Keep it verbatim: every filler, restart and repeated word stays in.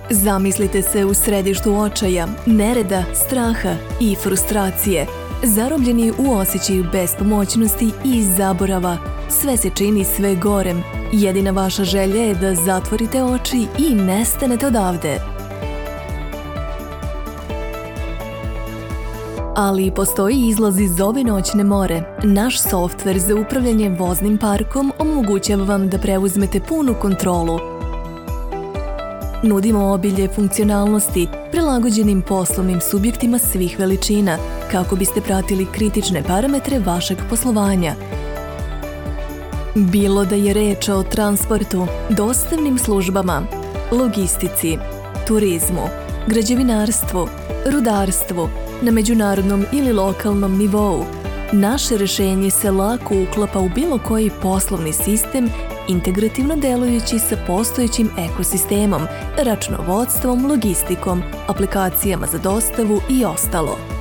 Zamislite se u središtu očaja, nereda, straha i frustracije, zarobljeni u osjećaju bespomoćnosti i zaborava. Sve se čini sve gorem. Jedina vaša želja je da zatvorite oči i nestanete odavde. Ali postoji izlaz iz ove noćne more. Naš softver za upravljanje voznim parkom omogućava vam da preuzmete punu kontrolu. Nudimo obilje funkcionalnosti prilagođenim poslovnim subjektima svih veličina kako biste pratili kritične parametre vašeg poslovanja. Bilo da je reč o transportu, dostavnim službama, logistici, turizmu, građevinarstvu, rudarstvu, na međunarodnom ili lokalnom nivou, naše rješenje se lako uklapa u bilo koji poslovni sistem, integrativno delujući sa postojećim ekosistemom, računovodstvom, logistikom, aplikacijama za dostavu i ostalo.